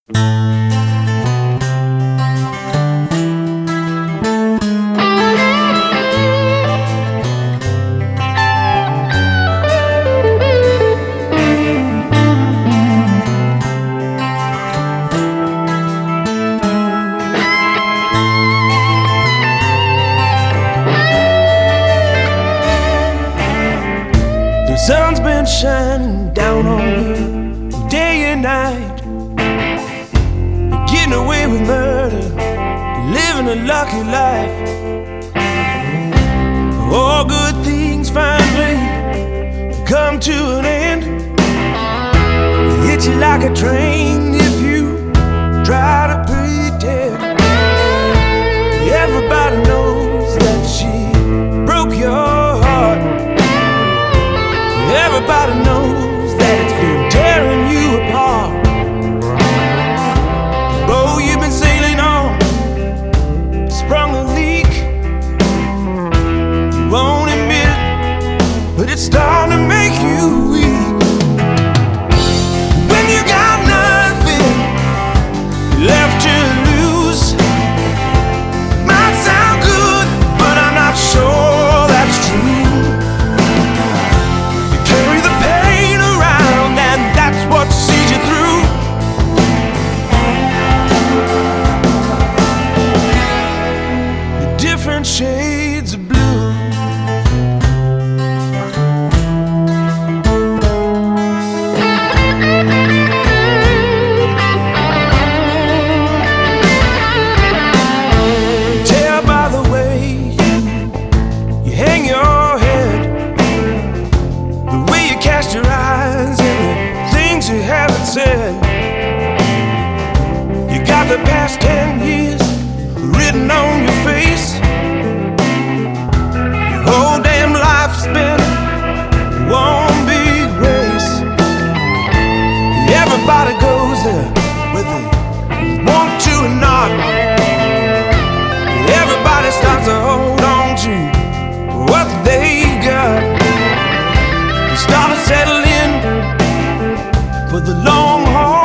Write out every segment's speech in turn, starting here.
The sun's been shining down on you day and night. You're getting away with murder, living a lucky life. All good things finally come to an end. It hits you like a train if you try to pretend. Everybody knows that she broke your heart. Everybody knows that it's been tearing you apart. The boat you've been sailing on sprung a leak. You won't admit it, but it's starting to make you weak. When you got nothing left to lose, might sound good, but I'm not sure that's true. Different shades of blue. You tell by the way you hang your head, the way you cast your eyes, and the things you haven't said. You got the past 10 years written on your face. Your whole damn life's been one big race. Everybody goes there whether they want to or not. Everybody starts to hold on to what they got. They start to settle in for the long haul.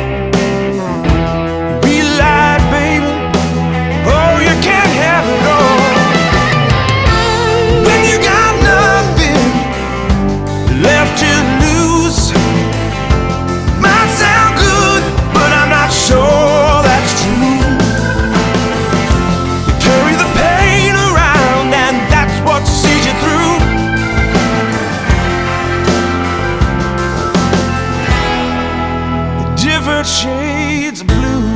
Shades of blue.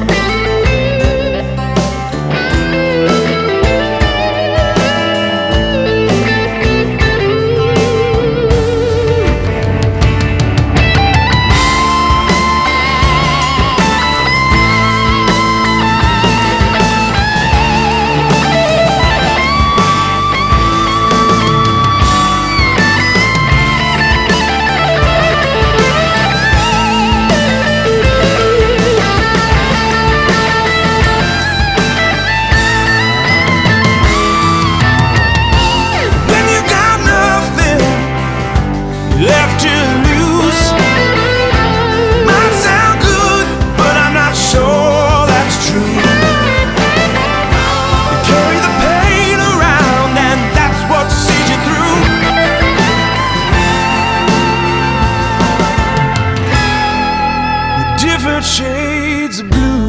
Left to lose, might sound good, but I'm not sure that's true. You carry the pain around, and that's what sees you through. The different shades of blue.